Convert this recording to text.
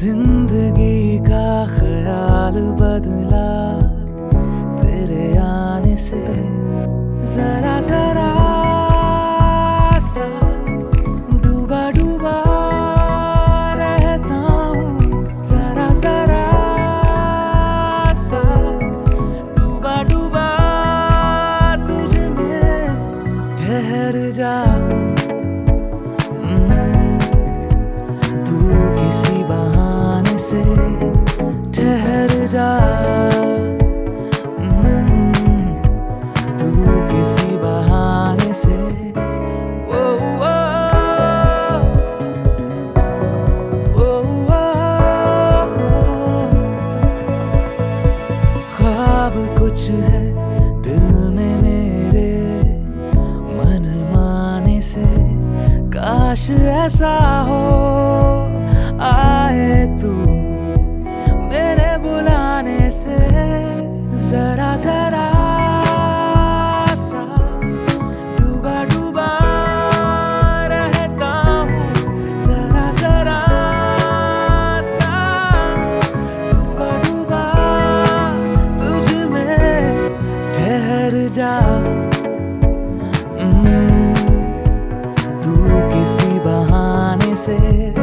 जिंदगी का ख्याल बदला तेरे आने से, जरा जरा सा डूबा डूबा रहता हूँ, जरा जरा सा डूबा डूबा तुझ में। ठहर जा तू किसी बहाने से, ठहर जा तू किसी बहाने से। ओ ओ ओ ओ ख्वाब कुछ है दिल में मेरे, मन माने से काश ऐसा हो आए तू मेरे बुलाने से, जरा जरा सा डूबा डूबा रहता हूँ, जरा जरा सा डूबा डूबा तुझ में। ठहर जा तू किसी बहाने से।